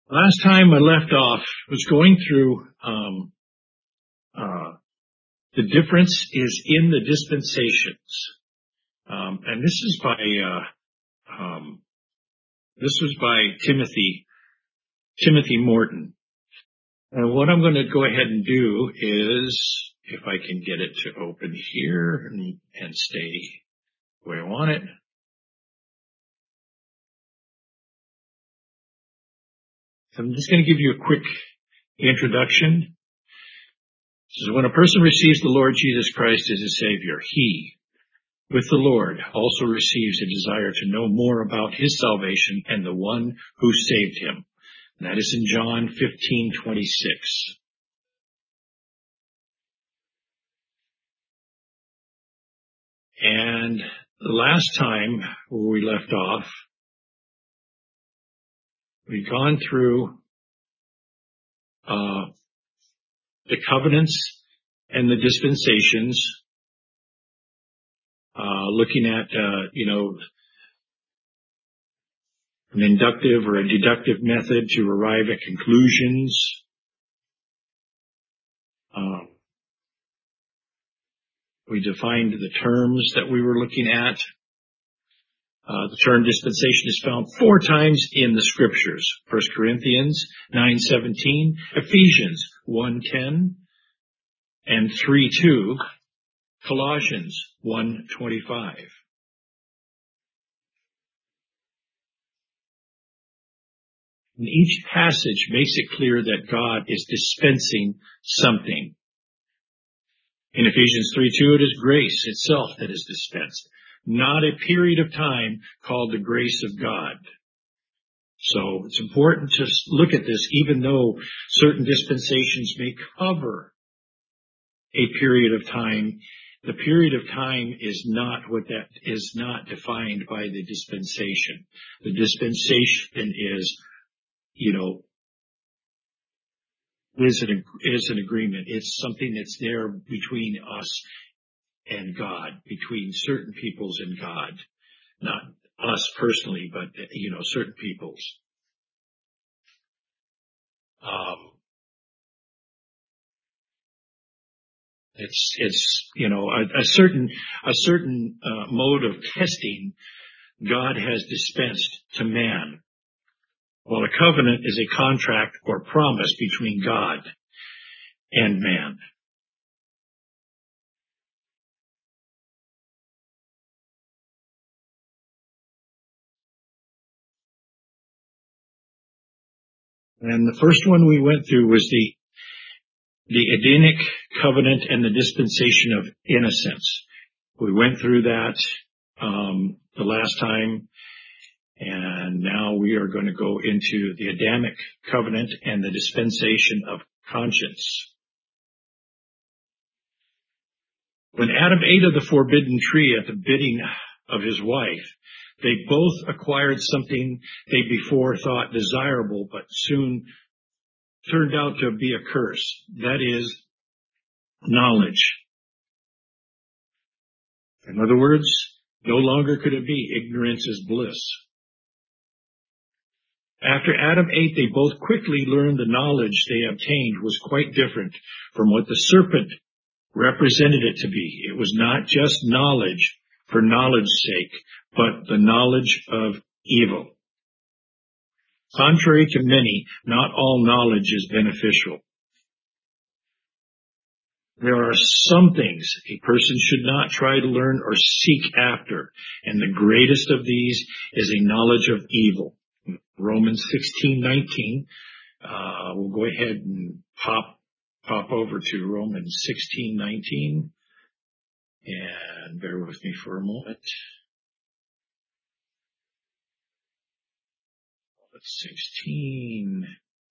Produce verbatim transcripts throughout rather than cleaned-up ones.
Last time I left off was going through um, uh, the difference is in the dispensations, um, and this is by uh, um, this was by Timothy Timothy Morton. And what I'm going to go ahead and do is, if I can get it to open here and, and stay the way I want it. So I'm just going to give you a quick introduction. So when a person receives the Lord Jesus Christ as his Savior, he, with the Lord, also receives a desire to know more about his salvation and the one who saved him. And that is in John fifteen twenty-six. And the last time where we left off, we've gone through uh, the covenants and the dispensations, uh, looking at, uh, you know, an inductive or a deductive method to arrive at conclusions. Um, we defined the terms that we were looking at. Uh, the term dispensation is found four times in the scriptures. First Corinthians nine seventeen, Ephesians one ten, and three two, Colossians one twenty-five. And each passage makes it clear that God is dispensing something. In Ephesians three two, it is grace itself that is dispensed, not a period of time called the grace of God. So it's important to look at this, even though certain dispensations may cover a period of time. The period of time is not what that is not defined by the dispensation. The dispensation is, you know, is an, is an agreement. It's something that's there between us and God, between certain peoples and God. Not us personally, but, you know, certain peoples. Um, it's, it's, you know, a, a certain, a certain, uh, mode of testing God has dispensed to man. Well, a covenant is a contract or promise between God and man. And the first one we went through was the the Edenic covenant and the dispensation of innocence. We went through that um, the last time, and now we are going to go into the Adamic covenant and the dispensation of conscience. When Adam ate of the forbidden tree at the bidding of his wife, they both acquired something they before thought desirable, but soon turned out to be a curse. That is knowledge. In other words, no longer could it be ignorance is bliss. After Adam ate, they both quickly learned the knowledge they obtained was quite different from what the serpent represented it to be. It was not just knowledge for knowledge's sake, but the knowledge of evil. Contrary to many, not all knowledge is beneficial. There are some things a person should not try to learn or seek after, and the greatest of these is a knowledge of evil. Romans sixteen nineteen. Uh, we'll go ahead and pop pop over to Romans sixteen nineteen, and bear with me for a moment. sixteen.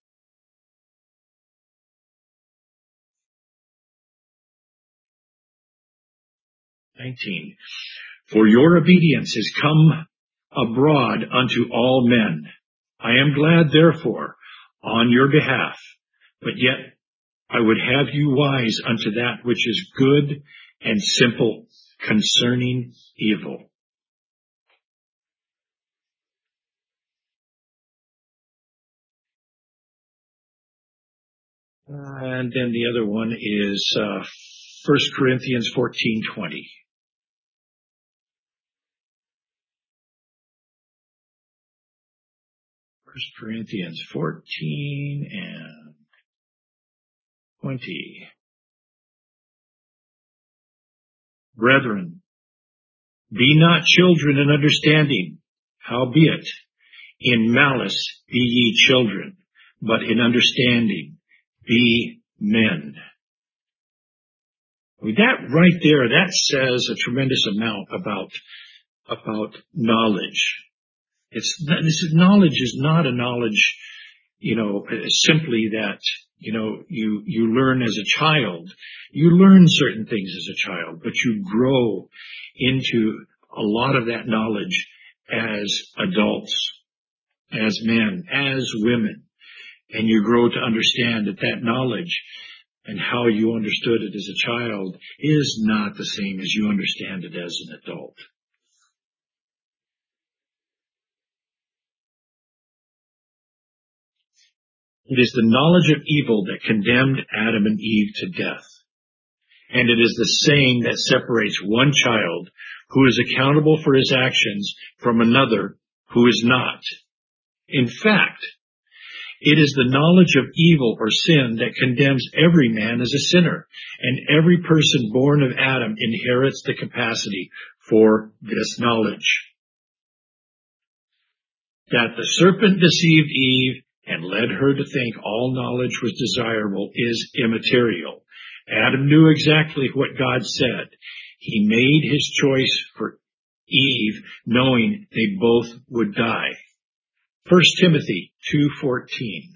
nineteen. For your obedience is come abroad unto all men. I am glad, therefore, on your behalf, but yet I would have you wise unto that which is good and simple concerning evil. And then the other one is uh, First Corinthians fourteen twenty. First Corinthians fourteen and twenty. Brethren, be not children in understanding, howbeit in malice be ye children, but in understanding be men. I mean, that right there, that says a tremendous amount about, about knowledge. It's not, this is, knowledge is not a knowledge, you know, simply that, you know, you, you learn as a child. You learn certain things as a child, but you grow into a lot of that knowledge as adults, as men, as women. And you grow to understand that that knowledge and how you understood it as a child is not the same as you understand it as an adult. It is the knowledge of evil that condemned Adam and Eve to death. And it is the same that separates one child who is accountable for his actions from another who is not. In fact, it is the knowledge of evil or sin that condemns every man as a sinner, and every person born of Adam inherits the capacity for this knowledge. That the serpent deceived Eve and led her to think all knowledge was desirable is immaterial. Adam knew exactly what God said. He made his choice for Eve, knowing they both would die. First Timothy two fourteen.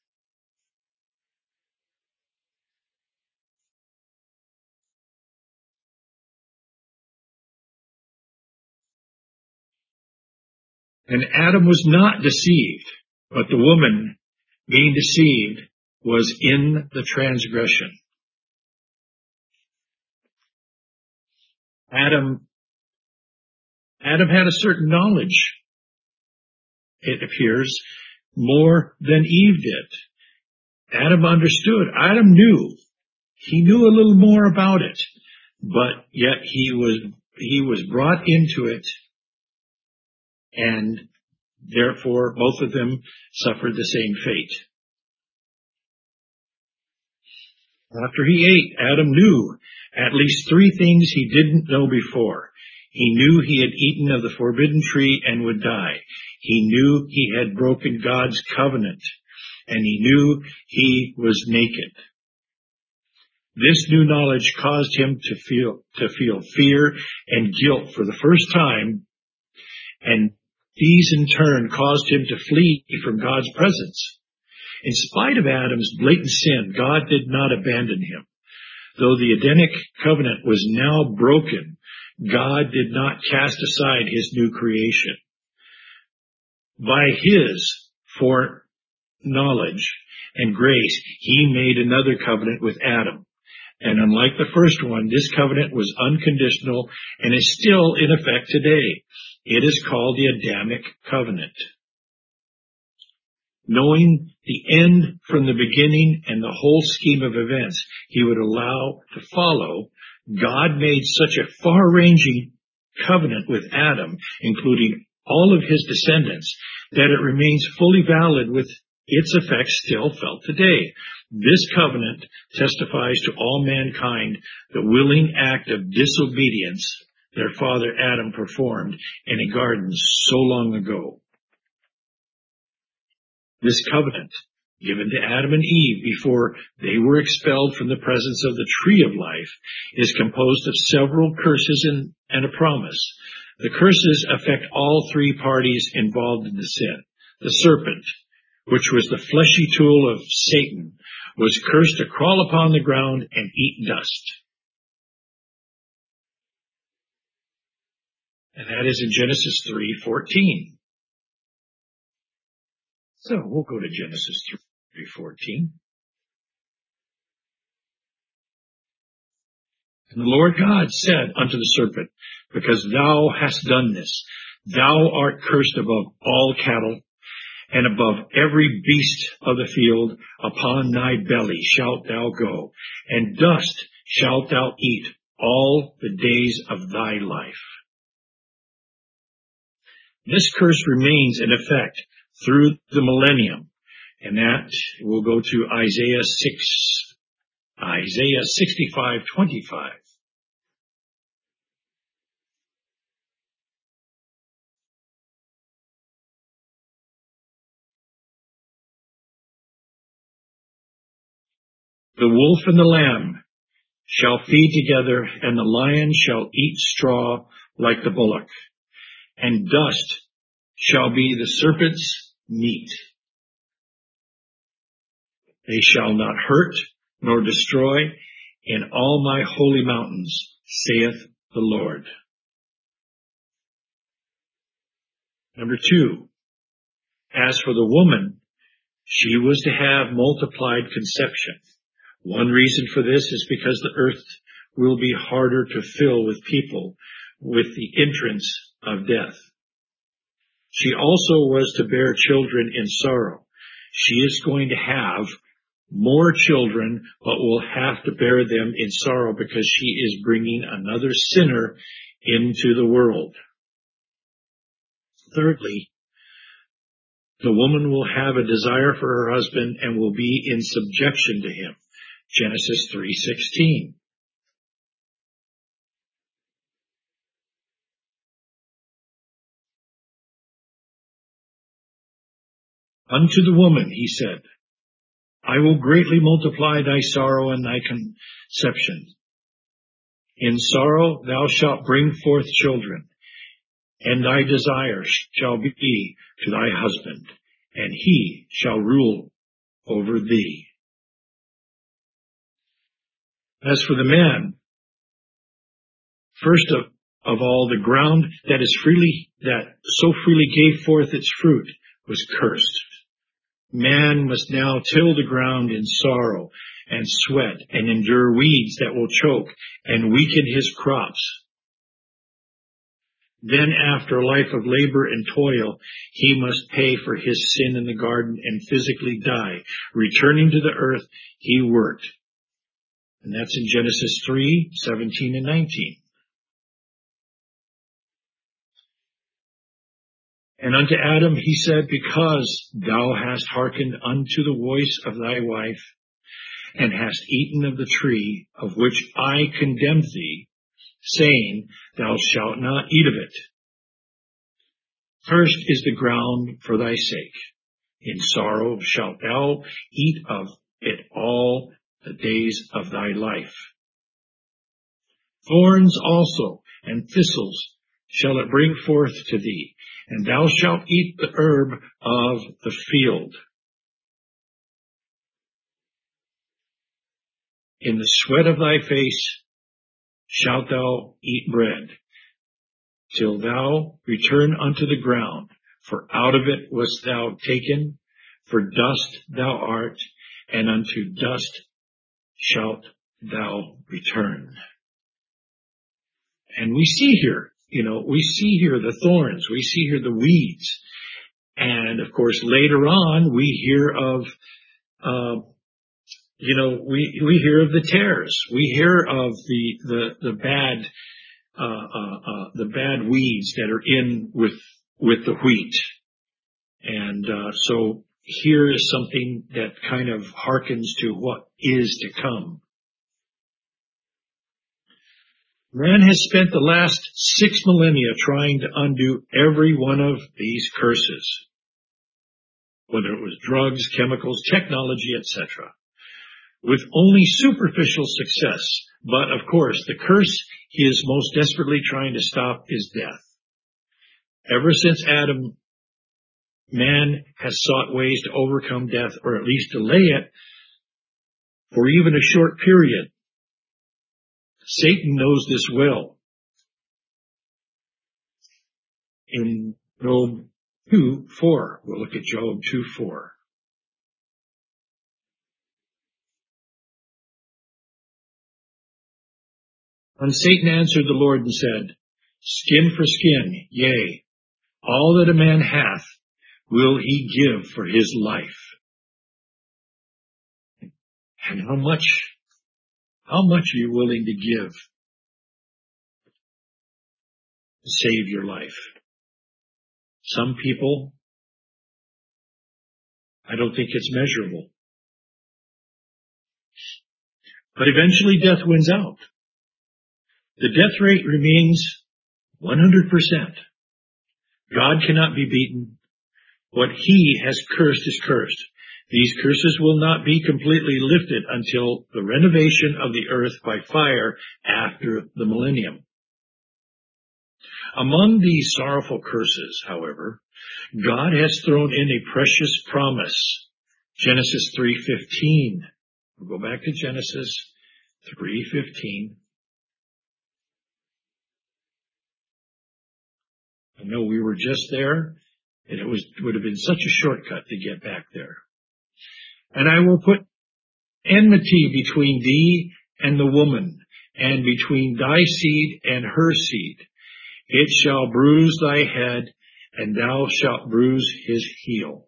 And Adam was not deceived, but the woman, being deceived, was in the transgression. Adam, Adam had a certain knowledge, it appears, more than Eve did. Adam understood. Adam knew. He knew a little more about it, but yet he was, he was brought into it, and therefore both of them suffered the same fate. After he ate, Adam knew at least three things he didn't know before. He knew he had eaten of the forbidden tree and would die. He knew he had broken God's covenant, and he knew he was naked. This new knowledge caused him to feel, to feel fear and guilt for the first time, and these in turn caused him to flee from God's presence. In spite of Adam's blatant sin, God did not abandon him. Though the Edenic covenant was now broken, God did not cast aside his new creation. By his foreknowledge and grace, he made another covenant with Adam. And unlike the first one, this covenant was unconditional and is still in effect today. It is called the Adamic covenant. Knowing the end from the beginning and the whole scheme of events he would allow to follow, God made such a far-ranging covenant with Adam, including all of his descendants, that it remains fully valid with its effects still felt today. This covenant testifies to all mankind the willing act of disobedience their father Adam performed in a garden so long ago. This covenant, given to Adam and Eve before they were expelled from the presence of the tree of life, is composed of several curses and, and a promise. The curses affect all three parties involved in the sin. The serpent, which was the fleshy tool of Satan, was cursed to crawl upon the ground and eat dust. And that is in Genesis three fourteen. So we'll go to Genesis three fourteen. And the Lord God said unto the serpent, because thou hast done this, thou art cursed above all cattle and above every beast of the field upon thy belly shalt thou go, and dust shalt thou eat all the days of thy life. This curse remains in effect through the millennium, and that will go to Isaiah six, Isaiah sixty-five twenty-five. The wolf and the lamb shall feed together, and the lion shall eat straw like the bullock, and dust shall be the serpent's meat. They shall not hurt nor destroy in all my holy mountains, saith the Lord. Number two, as for the woman, she was to have multiplied conception. One reason for this is because the earth will be harder to fill with people with the entrance of death. She also was to bear children in sorrow. She is going to have more children, but will have to bear them in sorrow because she is bringing another sinner into the world. Thirdly, the woman will have a desire for her husband and will be in subjection to him. Genesis three sixteen. Unto the woman he said, I will greatly multiply thy sorrow and thy conception. In sorrow thou shalt bring forth children, and thy desire shall be to thy husband, and he shall rule over thee. As for the man, first of, of all, the ground that is freely, that so freely gave forth its fruit was cursed. Man must now till the ground in sorrow and sweat and endure weeds that will choke and weaken his crops. Then after a life of labor and toil, he must pay for his sin in the garden and physically die. Returning to the earth, he worked. And that's in Genesis three seventeen and nineteen. And unto Adam he said, because thou hast hearkened unto the voice of thy wife, and hast eaten of the tree of which I condemned thee, saying, thou shalt not eat of it. Cursed is the ground for thy sake. In sorrow shalt thou eat of it all the days of thy life. Thorns also and thistles shall it bring forth to thee, and thou shalt eat the herb of the field. In the sweat of thy face shalt thou eat bread, till thou return unto the ground, for out of it wast thou taken, for dust thou art, and unto dust shalt thou return. And we see here, you know, we see here the thorns, we see here the weeds, and of course later on we hear of, uh, you know, we we hear of the tares, we hear of the the the bad uh, uh, uh, the bad weeds that are in with with the wheat, and uh, so here is something that kind of harkens to what is to come. Man has spent the last six millennia trying to undo every one of these curses, whether it was drugs, chemicals, technology, et cetera, with only superficial success. But of course, the curse he is most desperately trying to stop is death. Ever since Adam, man has sought ways to overcome death, or at least delay it for even a short period. Satan knows this well. In Job two four, we'll look at Job two four. And Satan answered the Lord and said, skin for skin, yea, all that a man hath, will he give for his life? And how much, how much are you willing to give to save your life? Some people, I don't think it's measurable. But eventually death wins out. The death rate remains one hundred percent. God cannot be beaten. What he has cursed is cursed. These curses will not be completely lifted until the renovation of the earth by fire after the millennium. Among these sorrowful curses, however, God has thrown in a precious promise. Genesis three fifteen. We'll go back to Genesis three fifteen. I know we were just there, and it was would have been such a shortcut to get back there. And I will put enmity between thee and the woman, and between thy seed and her seed. It shall bruise thy head, and thou shalt bruise his heel.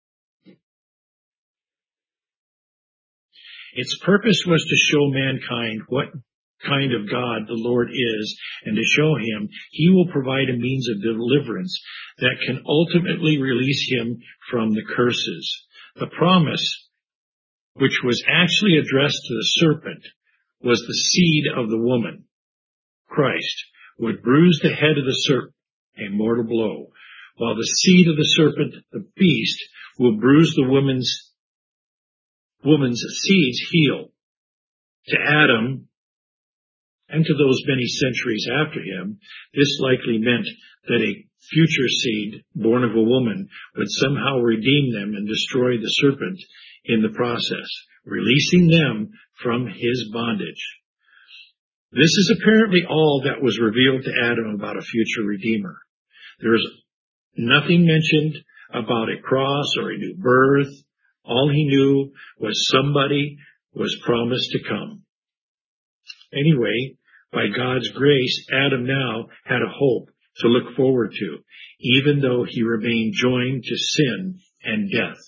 Its purpose was to show mankind what kind of God the Lord is, and to show him he will provide a means of deliverance that can ultimately release him from the curses. The promise, which was actually addressed to the serpent, was the seed of the woman. Christ would bruise the head of the serpent, a mortal blow, while the seed of the serpent, the beast, will bruise the woman's woman's seed's heel. To Adam, and to those many centuries after him, this likely meant that a future seed, born of a woman, would somehow redeem them and destroy the serpent in the process, releasing them from his bondage. This is apparently all that was revealed to Adam about a future Redeemer. There is nothing mentioned about a cross or a new birth. All he knew was somebody was promised to come. Anyway, by God's grace, Adam now had a hope to look forward to, even though he remained joined to sin and death.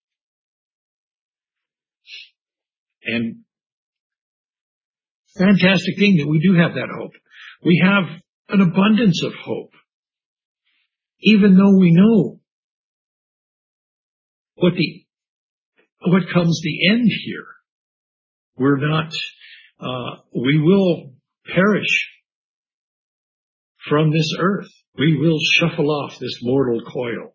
And fantastic thing that we do have that hope. We have an abundance of hope, even though we know what the what comes the end here. We're not, uh, we will perish from this earth. We will shuffle off this mortal coil.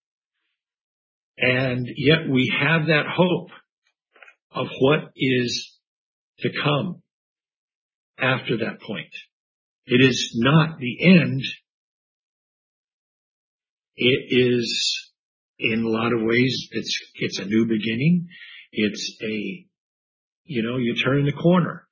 And yet we have that hope of what is to come after that point. It is not the end. It is, in a lot of ways, it's, it's a new beginning. It's a, you know, you turn the corner.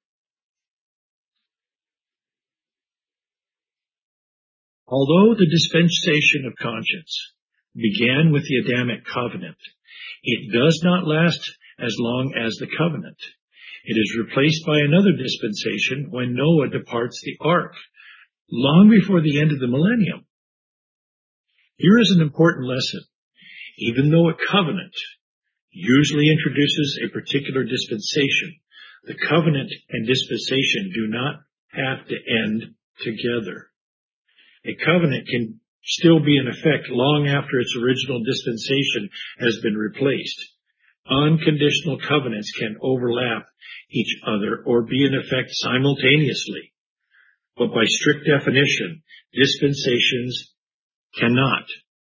Although the dispensation of conscience began with the Adamic covenant, it does not last as long as the covenant. It is replaced by another dispensation when Noah departs the ark, long before the end of the millennium. Here is an important lesson. Even though a covenant usually introduces a particular dispensation, the covenant and dispensation do not have to end together. A covenant can still be in effect long after its original dispensation has been replaced. Unconditional covenants can overlap each other or be in effect simultaneously. But by strict definition, dispensations cannot.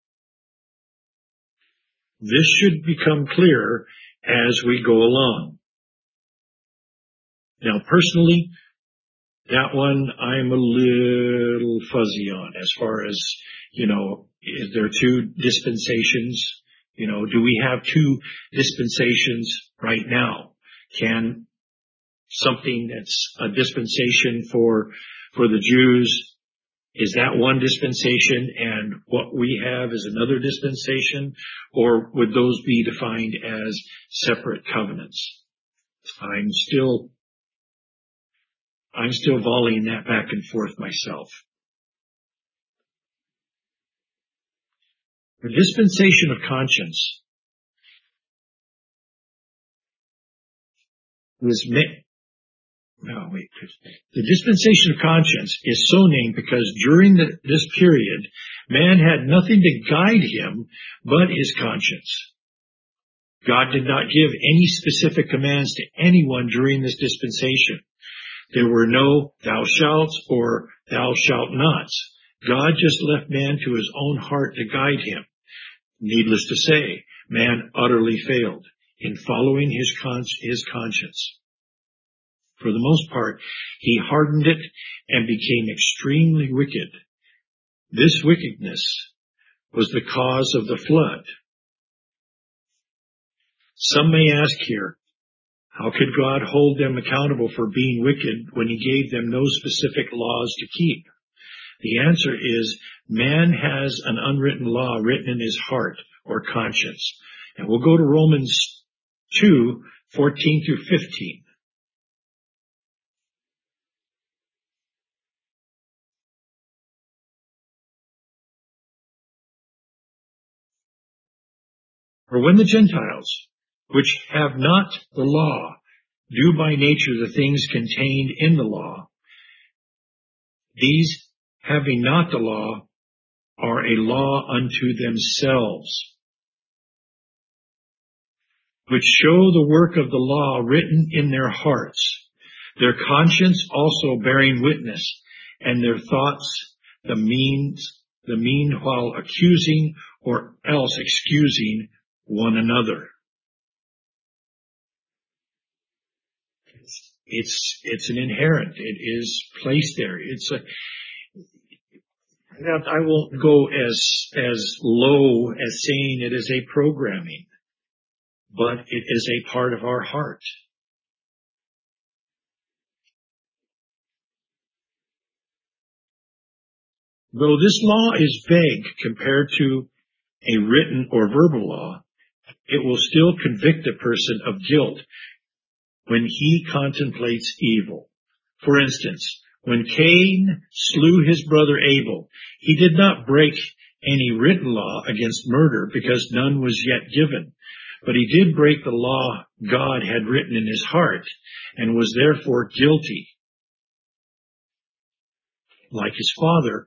This should become clearer as we go along. Now, personally, that one I'm a little fuzzy on as far as, you know, is there two dispensations? You know, do we have two dispensations right now? Can something that's a dispensation for, for the Jews, is that one dispensation and what we have is another dispensation? Or would those be defined as separate covenants? I'm still I'm still volleying that back and forth myself. The dispensation of conscience was meant. No, wait. The dispensation of conscience is so named because during the, this period, man had nothing to guide him but his conscience. God did not give any specific commands to anyone during this dispensation. There were no thou shalt or thou shalt nots. God just left man to his own heart to guide him. Needless to say, man utterly failed in following his, con- his conscience. For the most part, he hardened it and became extremely wicked. This wickedness was the cause of the flood. Some may ask here, how could God hold them accountable for being wicked when he gave them no specific laws to keep? The answer is, man has an unwritten law written in his heart or conscience. And we'll go to Romans two, fourteen through fifteen. For when the Gentiles, which have not the law, do by nature the things contained in the law, these, having not the law, are a law unto themselves, which show the work of the law written in their hearts, their conscience also bearing witness, and their thoughts the means, the meanwhile accusing or else excusing one another. It's, it's an inherent. It is placed there. It's a, I won't go as, as low as saying it is a programming, but it is a part of our heart. Though this law is vague compared to a written or verbal law, it will still convict a person of guilt when he contemplates evil. For instance, when Cain slew his brother Abel, he did not break any written law against murder because none was yet given, but he did break the law God had written in his heart and was therefore guilty. Like his father,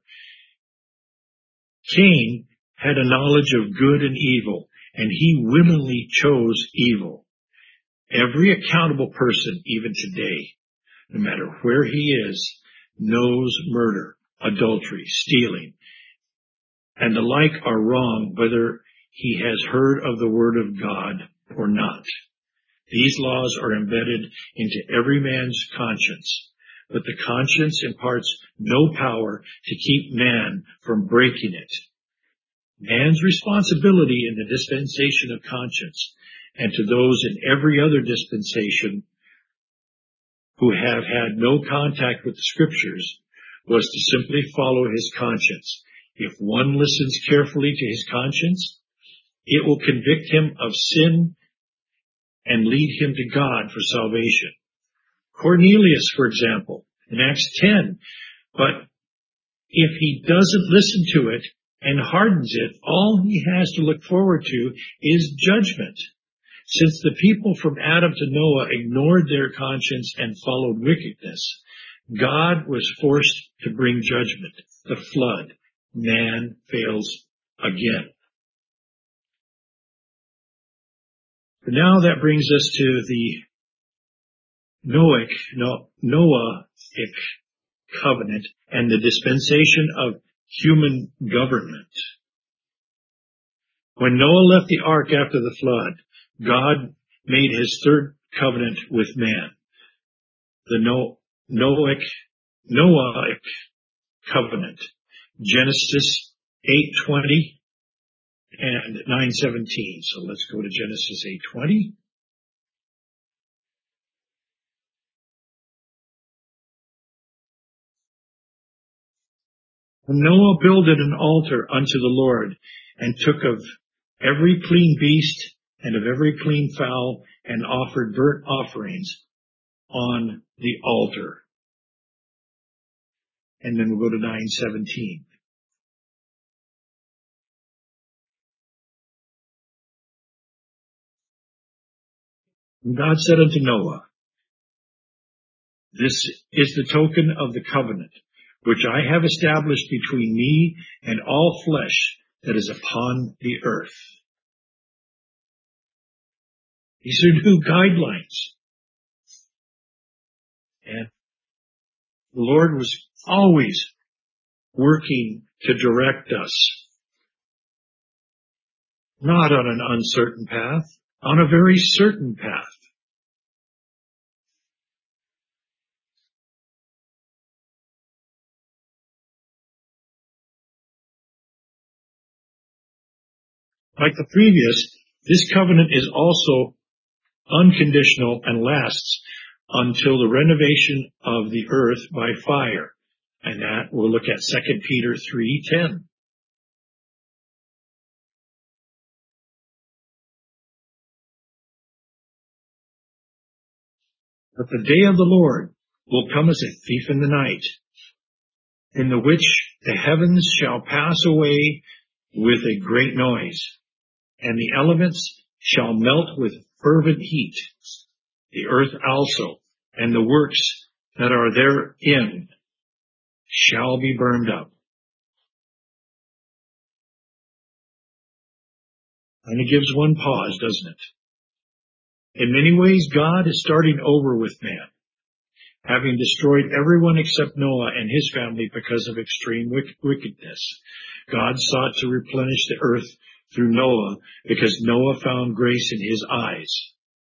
Cain had a knowledge of good and evil, and he willingly chose evil. Every accountable person, even today, no matter where he is, knows murder, adultery, stealing, and the like are wrong whether he has heard of the word of God or not. These laws are embedded into every man's conscience, but the conscience imparts no power to keep man from breaking it. Man's responsibility in the dispensation of conscience and to those in every other dispensation who have had no contact with the scriptures was to simply follow his conscience. If one listens carefully to his conscience, it will convict him of sin and lead him to God for salvation. Cornelius, for example, in Acts ten, but if he doesn't listen to it and hardens it, all he has to look forward to is judgment. Since the people from Adam to Noah ignored their conscience and followed wickedness, God was forced to bring judgment, the flood. Man fails again. But now that brings us to the Noahic, no, Noahic covenant and the dispensation of human government. When Noah left the ark after the flood, God made his third covenant with man. The no, Noahic, Noahic covenant. Genesis eight twenty and nine seventeen. So let's go to Genesis eight twenty. And Noah builded an altar unto the Lord, and took of every clean beast and of every clean fowl, and offered burnt offerings on the altar. And then we'll go to nine seventeen. And God said unto Noah, this is the token of the covenant, which I have established between me and all flesh that is upon the earth. These are new guidelines. And the Lord was always working to direct us, not on an uncertain path, on a very certain path. Like the previous, this covenant is also unconditional and lasts until the renovation of the earth by fire. And that we'll look at Second Peter three ten. But the day of the Lord will come as a thief in the night, in the which the heavens shall pass away with a great noise, and the elements shall melt with fervent heat, the earth also, and the works that are therein shall be burned up. And it gives one pause, doesn't it? In many ways, God is starting over with man, having destroyed everyone except Noah and his family because of extreme wickedness. God sought to replenish the earth through Noah because Noah found grace in his eyes.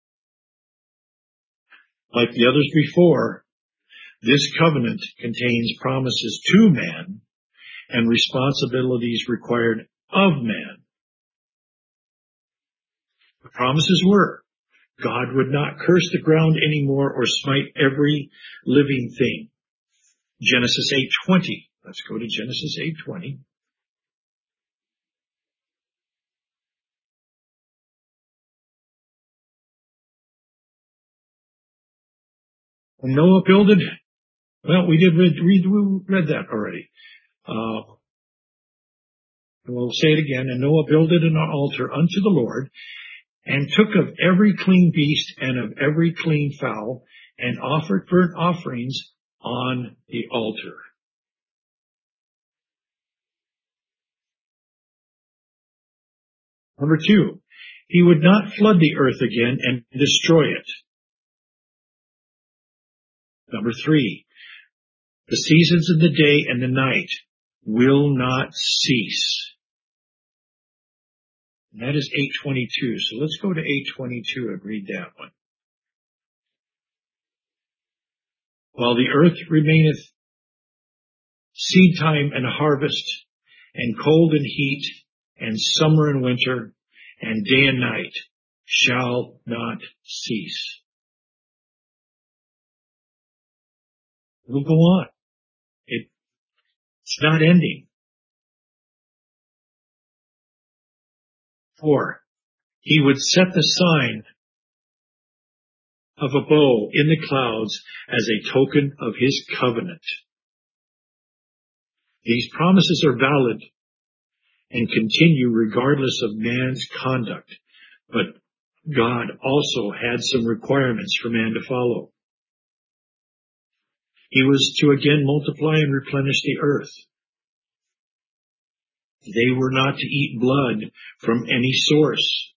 Like the others before, this covenant contains promises to man and responsibilities required of man. The promises were, God would not curse the ground anymore or smite every living thing. Genesis eight twenty. Let's go to Genesis eight twenty. When Noah builded, well, we did read, read we read that already. Uh, we'll say it again. And Noah builded an altar unto the Lord, and took of every clean beast and of every clean fowl, and offered burnt offerings on the altar. Number two, he would not flood the earth again and destroy it. Number three, the seasons of the day and the night will not cease. And that is eight twenty-two. So let's go to eight twenty-two and read that one. While the earth remaineth, seed time and harvest, and cold and heat, and summer and winter, and day and night shall not cease. It will go on. It, it's not ending. Four, he would set the sign of a bow in the clouds as a token of his covenant. These promises are valid and continue regardless of man's conduct, but God also had some requirements for man to follow. He was to again multiply and replenish the earth. They were not to eat blood from any source.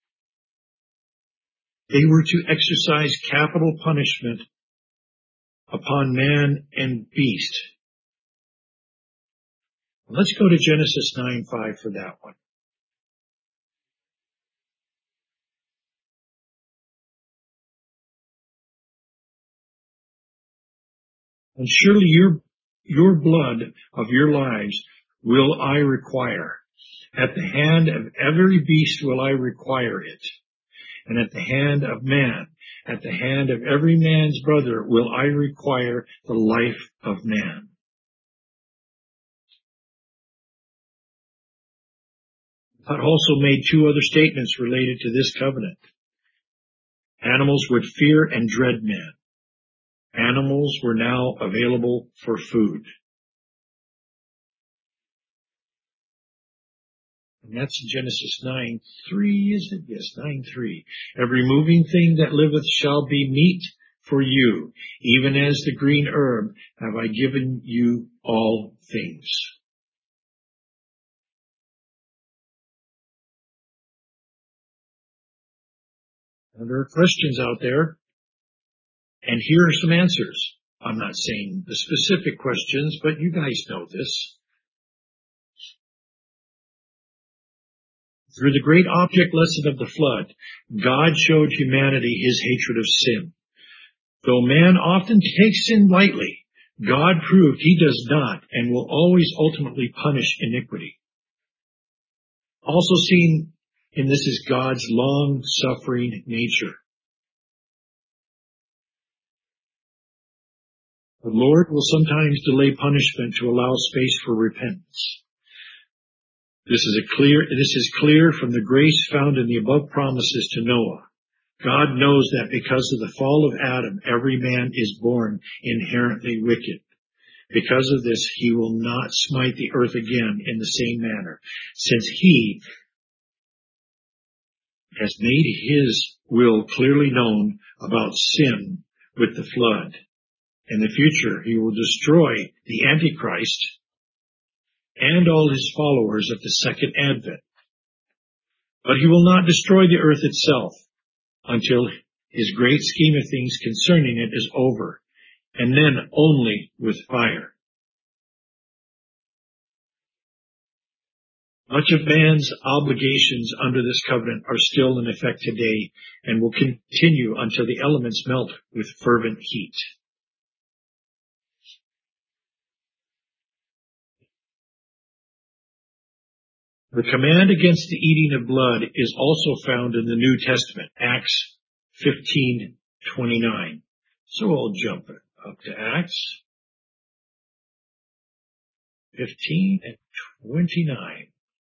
They were to exercise capital punishment upon man and beast. Let's go to Genesis nine five for that one. And surely your, your blood of your lives will I require. At the hand of every beast will I require it. And at the hand of man, at the hand of every man's brother will I require the life of man. God also made two other statements related to this covenant. Animals would fear and dread man. Animals were now available for food. And that's Genesis nine three, is it? Yes, nine three. Every moving thing that liveth shall be meat for you. Even as the green herb have I given you all things. Now, there are questions out there, and here are some answers. I'm not saying the specific questions, but you guys know this. Through the great object lesson of the flood, God showed humanity his hatred of sin. Though man often takes sin lightly, God proved he does not and will always ultimately punish iniquity. Also seen in this is God's long-suffering nature. The Lord will sometimes delay punishment to allow space for repentance. This is a clear, this is clear from the grace found in the above promises to Noah. God knows that because of the fall of Adam, every man is born inherently wicked. Because of this, he will not smite the earth again in the same manner, since he has made his will clearly known about sin with the flood. In the future, he will destroy the Antichrist and all his followers at the second advent. But he will not destroy the earth itself until his great scheme of things concerning it is over, and then only with fire. Much of man's obligations under this covenant are still in effect today and will continue until the elements melt with fervent heat. The command against the eating of blood is also found in the New Testament, Acts fifteen twenty-nine. So I'll jump up to Acts fifteen and twenty-nine.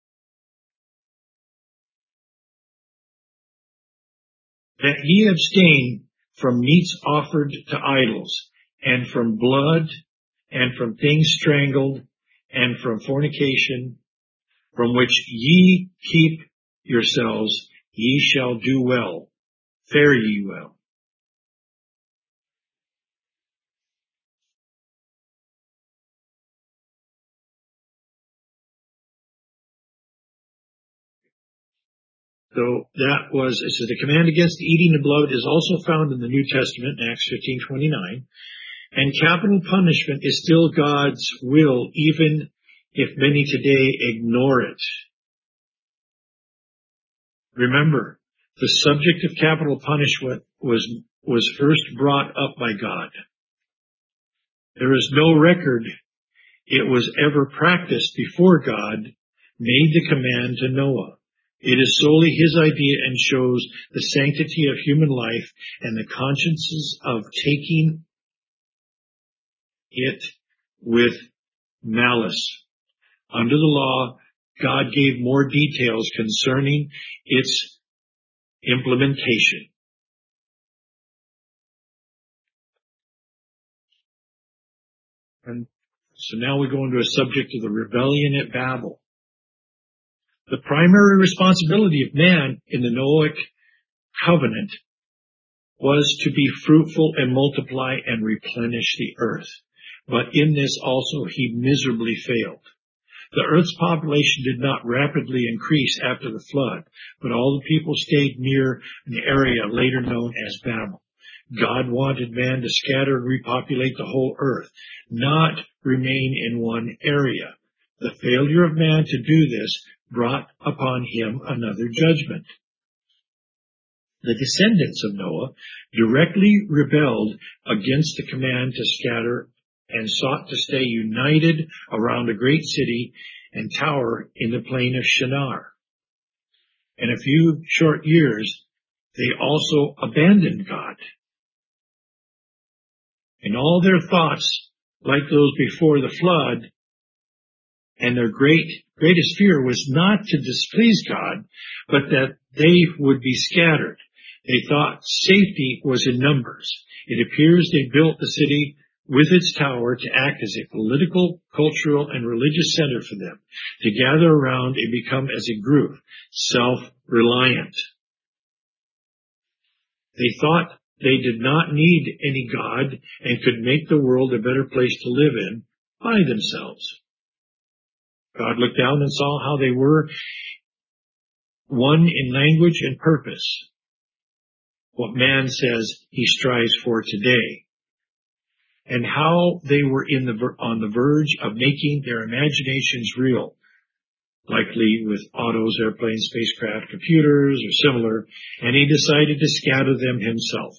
That ye abstain from meats offered to idols, and from blood, and from things strangled, and from fornication, from which ye keep yourselves, ye shall do well. Fare ye well. So that was, it says the command against the eating of blood is also found in the New Testament, in Acts fifteen twenty-nine. And capital punishment is still God's will, even if many today ignore it. Remember, the subject of capital punishment was, was first brought up by God. There is no record it was ever practiced before God made the command to Noah. It is solely his idea and shows the sanctity of human life and the consciences of taking it with malice. Under the law, God gave more details concerning its implementation. And so now we go into a subject of the rebellion at Babel. The primary responsibility of man in the Noahic covenant was to be fruitful and multiply and replenish the earth. But in this also he miserably failed. The earth's population did not rapidly increase after the flood, but all the people stayed near an area later known as Babel. God wanted man to scatter and repopulate the whole earth, not remain in one area. The failure of man to do this brought upon him another judgment. The descendants of Noah directly rebelled against the command to scatter and sought to stay united around a great city and tower in the plain of Shinar. In a few short years, they also abandoned God. In all their thoughts, like those before the flood, and their great, greatest fear was not to displease God, but that they would be scattered. They thought safety was in numbers. It appears they built the city with its tower to act as a political, cultural, and religious center for them, to gather around and become as a group, self-reliant. They thought they did not need any God and could make the world a better place to live in by themselves. God looked down and saw how they were one in language and purpose, what man says he strives for today, and how they were in the, on the verge of making their imaginations real, likely with autos, airplanes, spacecraft, computers, or similar, and he decided to scatter them himself.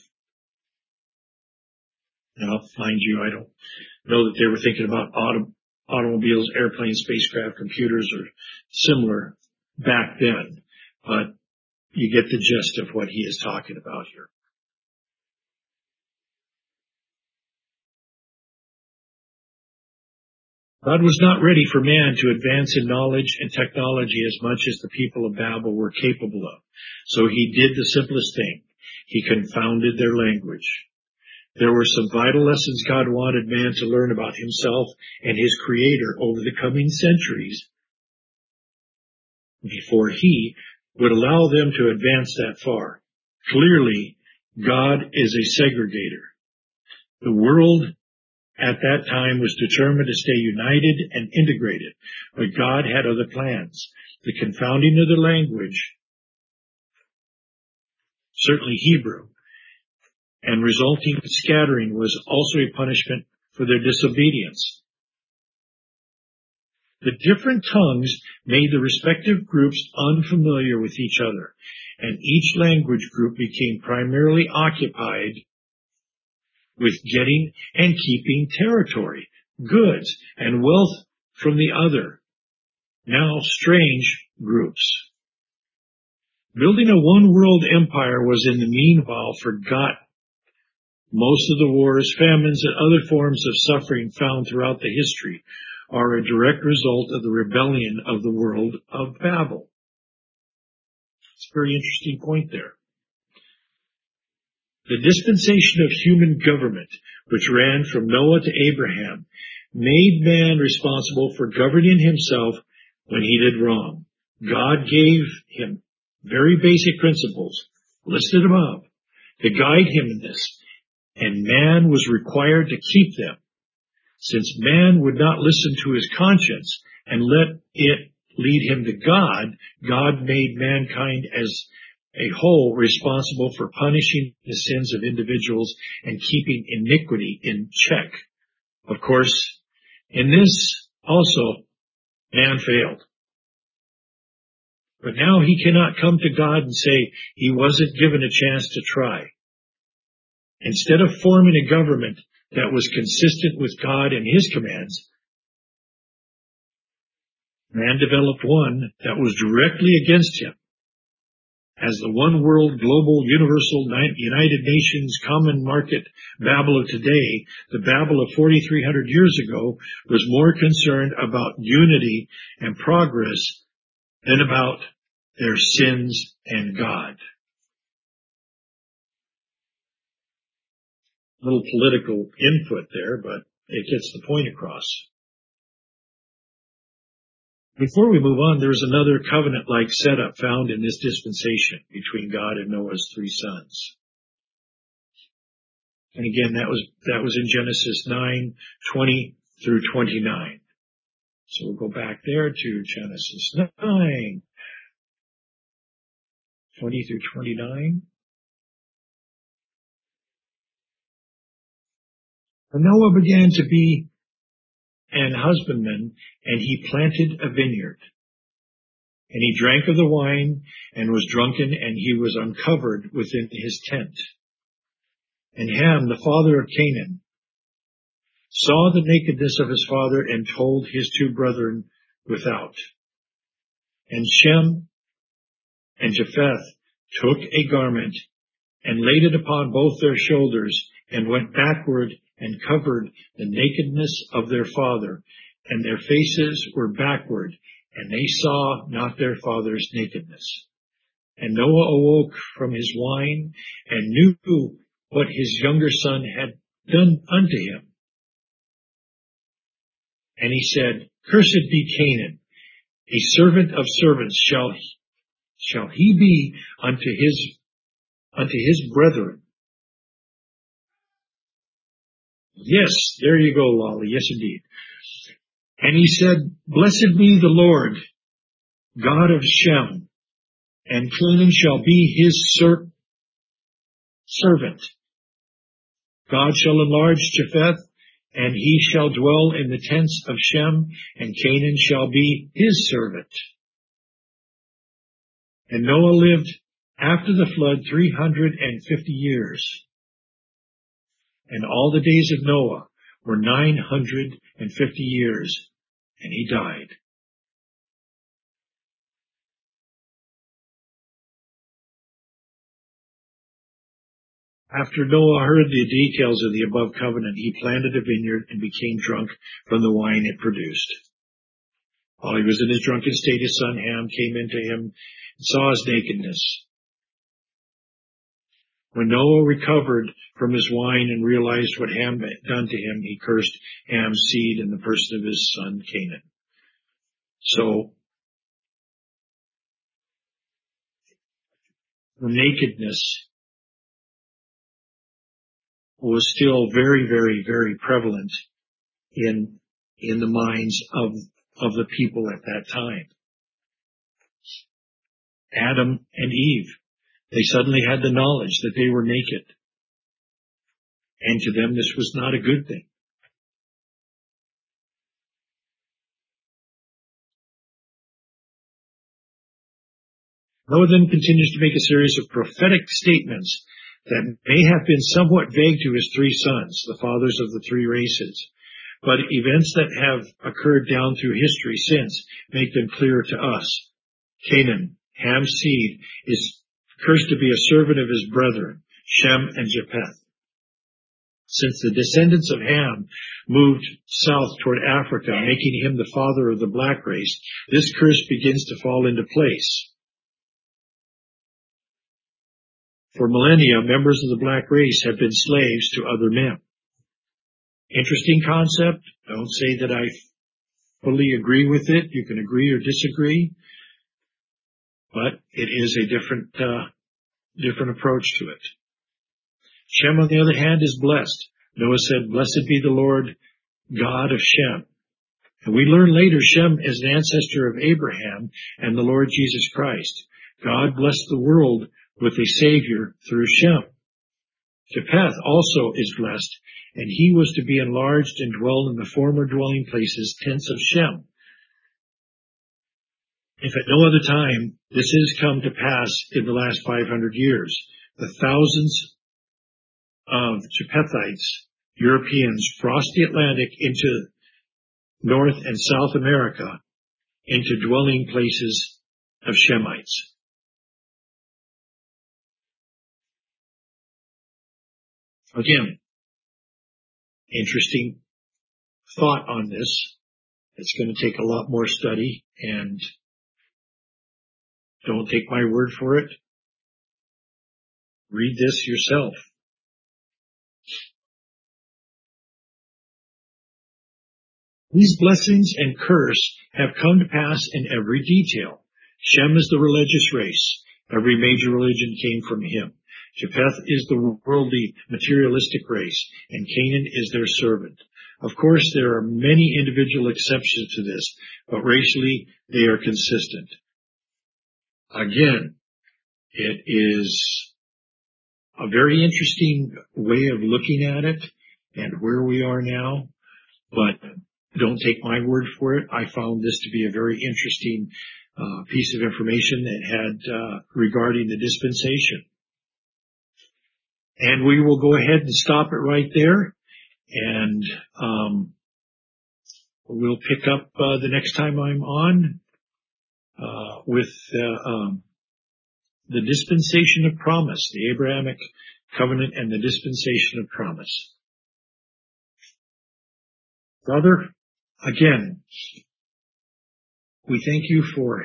Now, mind you, I don't know that they were thinking about auto, automobiles, airplanes, spacecraft, computers, or similar back then, but you get the gist of what he is talking about here. God was not ready for man to advance in knowledge and technology as much as the people of Babel were capable of. So he did the simplest thing. He confounded their language. There were some vital lessons God wanted man to learn about himself and his Creator over the coming centuries before he would allow them to advance that far. Clearly, God is a segregator. The world at that time was determined to stay united and integrated, but God had other plans. The confounding of the language, certainly Hebrew, and resulting scattering was also a punishment for their disobedience. The different tongues made the respective groups unfamiliar with each other, and each language group became primarily occupied with getting and keeping territory, goods, and wealth from the other, now strange groups. Building a one-world empire was in the meanwhile forgotten. Most of the wars, famines, and other forms of suffering found throughout the history are a direct result of the rebellion of the world of Babel. It's a very interesting point there. The dispensation of human government, which ran from Noah to Abraham, made man responsible for governing himself when he did wrong. God gave him very basic principles, listed above, to guide him in this, and man was required to keep them. Since man would not listen to his conscience and let it lead him to God, God made mankind as a whole responsible for punishing the sins of individuals and keeping iniquity in check. Of course, in this also, man failed. But now he cannot come to God and say he wasn't given a chance to try. Instead of forming a government that was consistent with God and his commands, man developed one that was directly against him. As the one world, global, universal, United Nations, common market Babel of today, the Babel of forty-three hundred years ago was more concerned about unity and progress than about their sins and God. A little political input there, but it gets the point across. Before we move on, there's another covenant-like setup found in this dispensation between God and Noah's three sons. And again, that was, that was in Genesis nine, twenty through twenty-nine. So we'll go back there to Genesis nine, twenty through twenty-nine. And Noah began to be an husbandman, and he planted a vineyard. And he drank of the wine, and was drunken, and he was uncovered within his tent. And Ham, the father of Canaan, saw the nakedness of his father, and told his two brethren without. And Shem and Japheth took a garment, and laid it upon both their shoulders, and went backward, and covered the nakedness of their father, and their faces were backward, and they saw not their father's nakedness. And Noah awoke from his wine, and knew what his younger son had done unto him. And he said, Cursed be Canaan, a servant of servants shall, shall he be unto his, unto his brethren. Yes, there you go, Lolly. Yes, indeed. And he said, Blessed be the Lord, God of Shem, and Canaan shall be his ser- servant. God shall enlarge Japheth, and he shall dwell in the tents of Shem, and Canaan shall be his servant. And Noah lived after the flood three hundred and fifty years. And all the days of Noah were nine hundred and fifty years, and he died. After Noah heard the details of the above covenant, he planted a vineyard and became drunk from the wine it produced. While he was in his drunken state, his son Ham came into him and saw his nakedness. When Noah recovered from his wine and realized what Ham had done to him, he cursed Ham's seed in the person of his son Canaan. So, the nakedness was still very, very, very prevalent in in the minds of of the people at that time. Adam and Eve, they suddenly had the knowledge that they were naked. And to them, this was not a good thing. Noah then continues to make a series of prophetic statements that may have been somewhat vague to his three sons, the fathers of the three races. But events that have occurred down through history since make them clear to us. Canaan, Ham's seed, is cursed to be a servant of his brethren, Shem and Japheth. Since the descendants of Ham moved south toward Africa, making him the father of the black race, this curse begins to fall into place. For millennia, members of the black race have been slaves to other men. Interesting concept. Don't say that I fully agree with it. You can agree or disagree, but it is a different, uh, different approach to it. Shem, on the other hand, is blessed. Noah said, Blessed be the Lord God of Shem. And we learn later Shem is an ancestor of Abraham and the Lord Jesus Christ. God blessed the world with a Savior through Shem. Japheth also is blessed, and he was to be enlarged and dwell in the former dwelling places, tents of Shem. If at no other time, this has come to pass in the last five hundred years. The thousands of Japhethites, Europeans, crossed the Atlantic into North and South America, into dwelling places of Shemites. Again, interesting thought on this. It's going to take a lot more study, and don't take my word for it. Read this yourself. These blessings and curse have come to pass in every detail. Shem is the religious race. Every major religion came from him. Japheth is the worldly, materialistic race, and Canaan is their servant. Of course, there are many individual exceptions to this, but racially, they are consistent. Again, it is a very interesting way of looking at it and where we are now, but don't take my word for it. I found this to be a very interesting uh, piece of information that had uh, regarding the dispensation. And we will go ahead and stop it right there, and um, we'll pick up uh, the next time I'm on uh, with uh, um, the dispensation of promise, the Abrahamic covenant and the dispensation of promise. Brother, again, we thank you for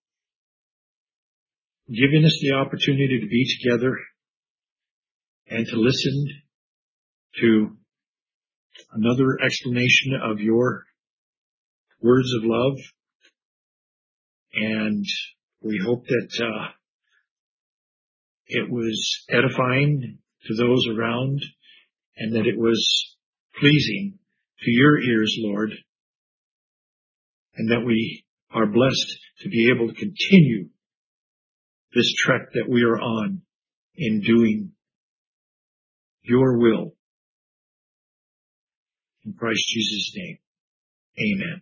giving us the opportunity to be together and to listen to another explanation of your words of love. And we hope that uh, it was edifying to those around, and that it was pleasing to your ears, Lord, and that we are blessed to be able to continue this trek that we are on in doing your will. In Christ Jesus' name, amen.